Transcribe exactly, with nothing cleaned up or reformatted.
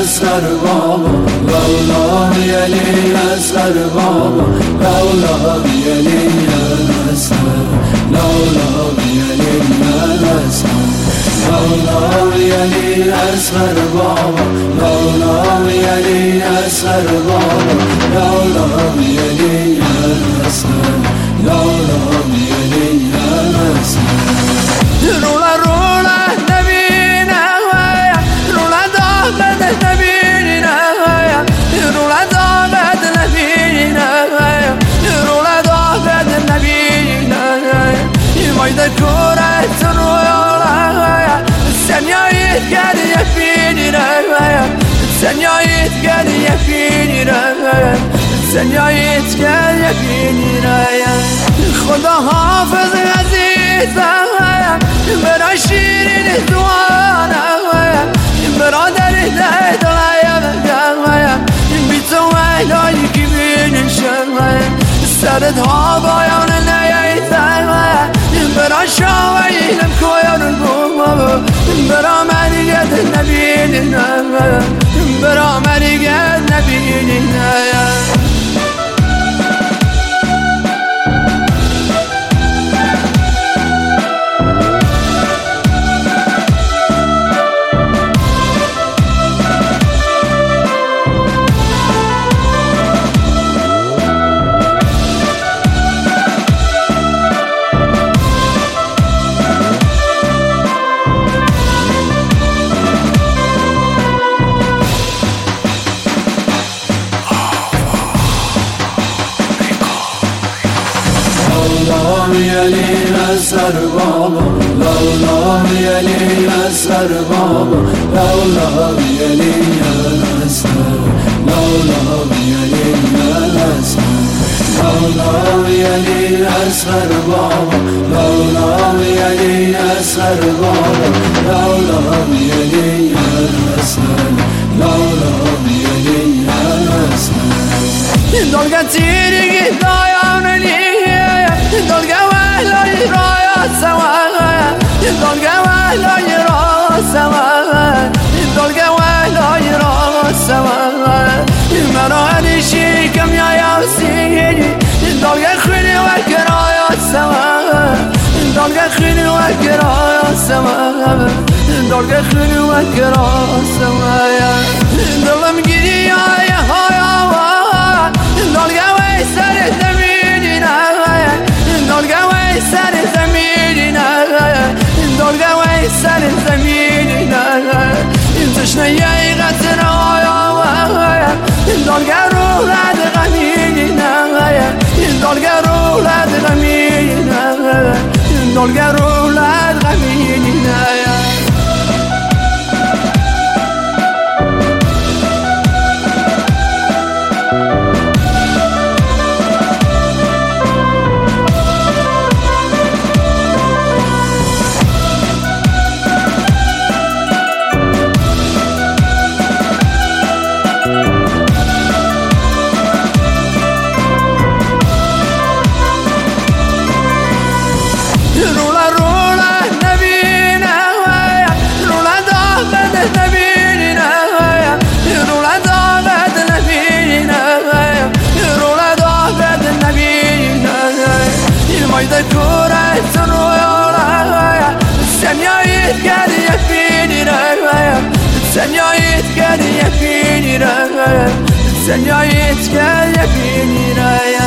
اصغر بابا لولا علی اصغر بابا لولا علی اصغر لولا علی اصغر لولا علی اصغر بابا لولا علی اصغر بابا لولا علی اصغر لولا علی اصغر رولا رولا نبينا رولا ضاقت نبينا رولا ضاقت نبينا رولا ضاقت نبينا مايدا كورة رولا السنيايت قال يفينينا السنيايت قال يفينينا السنيايت قال يفينينا خدا حافظ عزيزا برا شیرین دوانا برادر دلایا بی تو ویلایی که بینشم سرت ها بایان نیایتم برا شاویلم کویان بوم برا مریگت نبینیم برا مریگت نبینیم علی اصغر بابا لولا علی اصغر بابا لولا علی اصغر لولا علی اصغر لولا علی اصغر بابا لولا علی اصغر بابا لولا علی اصغر لولا علی اصغر دلگا تیرگی دایانلی دلگا وحلای رایات سواه دلگا وحلای رایات سواه دلگا وحلای رایات سواه مرا انشی کم یا یاسینی دلگا خیلی وکرایات سواه دلگا خیلی وکرایات سواه دلگا خیلی وکرایات سواه دلم گیری یا های دلگا وی سر زمینی دلگا وی سر زمینی دلگا وی سر زمینی تشنه غتر آیا دلگا رو لد غمینی دلگا رو لد غمینی دلگا رو لد غمینی رولا رولا نبينا رولا ضاقت نبينا رولا ضاقت نبينا رولا ضاقت نبينا مايدا كورة رولا السنيايت قال يفينينا السنيايت قال يفينينا السنيايت قال يفينينا